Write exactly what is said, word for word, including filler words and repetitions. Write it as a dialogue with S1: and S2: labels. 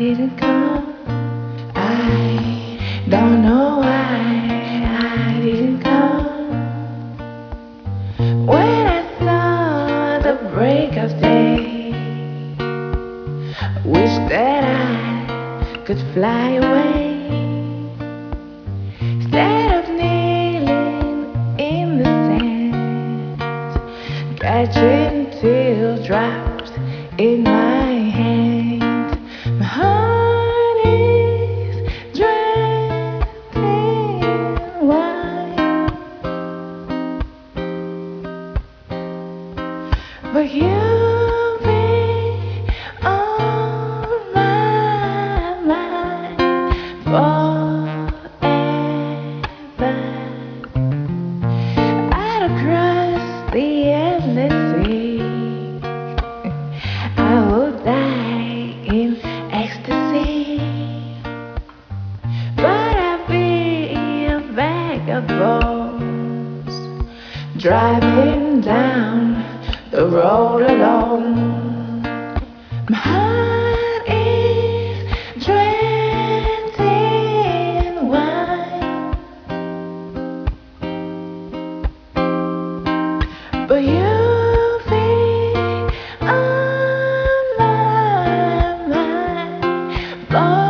S1: didn't come. I don't know why I didn't come. When I saw the break of day, I wish that I could fly away. Instead of kneeling in the sand, catching teardrops in my hand, my heart is dressed in white. But you've been on my mind forever. I'd across the endless sea, I will die in ecstasy. But I'll be a bag of bones, driving down the road alone. My heart is dressed in white, but you've been on my mind.